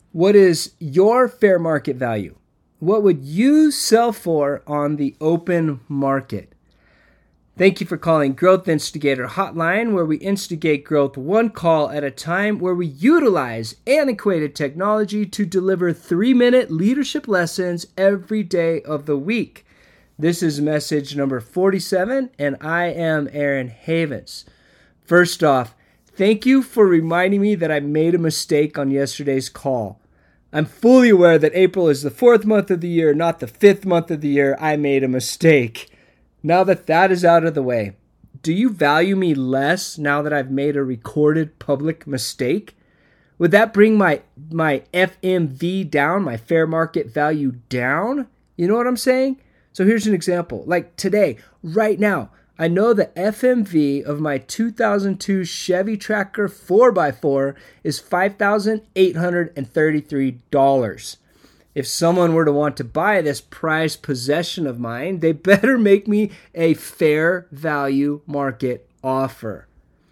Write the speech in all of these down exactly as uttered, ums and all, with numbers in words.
What is your fair market value? What would you sell for on the open market? Thank you for calling Growth Instigator Hotline, where we instigate growth one call at a time, where we utilize antiquated technology to deliver three-minute leadership lessons every day of the week. This is message number forty-seven, and I am Aaron Havens. First off, thank you for reminding me that I made a mistake on yesterday's call. I'm fully aware that April is the fourth month of the year, not the fifth month of the year. I made a mistake. Now that that is out of the way, do you value me less now that I've made a recorded public mistake? Would that bring my my F M V down, my fair market value down? You know what I'm saying? So here's an example. Like today, right now, I know the F M V of my two thousand two Chevy Tracker four by four is five thousand eight hundred thirty-three dollars. If someone were to want to buy this prized possession of mine, they better make me a fair value market offer.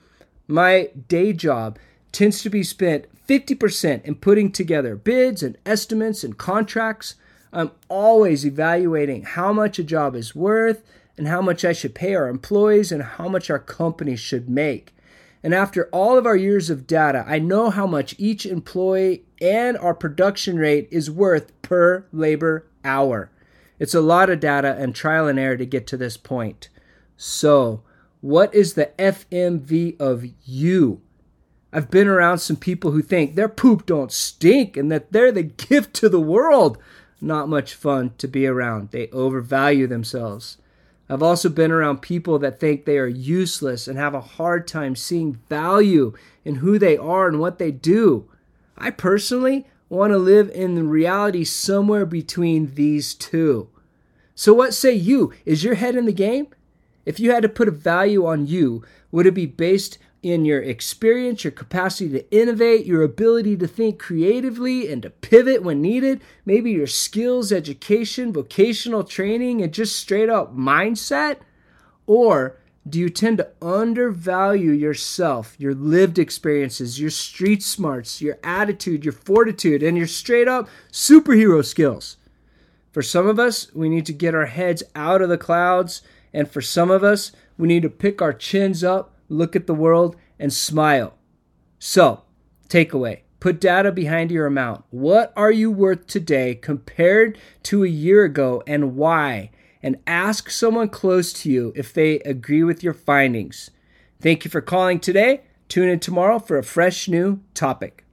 My day job tends to be spent fifty percent in putting together bids and estimates and contracts. I'm always evaluating how much a job is worth and how much I should pay our employees and how much our company should make. And after all of our years of data, I know how much each employee and our production rate is worth per labor hour. It's a lot of data and trial and error to get to this point. So, what is the F M V of you? I've been around some people who think their poop don't stink and that they're the gift to the world. Not much fun to be around. They overvalue themselves. I've also been around people that think they are useless and have a hard time seeing value in who they are and what they do. I personally want to live in the reality somewhere between these two. So what say you? Is your head in the game? If you had to put a value on you, would it be based in your experience, your capacity to innovate, your ability to think creatively and to pivot when needed, maybe your skills, education, vocational training, and just straight up mindset? Or do you tend to undervalue yourself, your lived experiences, your street smarts, your attitude, your fortitude, and your straight up superhero skills? For some of us, we need to get our heads out of the clouds, and for some of us, we need to pick our chins up, look at the world, and smile. So, takeaway. Put data behind your amount. What are you worth today compared to a year ago, and why? And ask someone close to you if they agree with your findings. Thank you for calling today. Tune in tomorrow for a fresh new topic.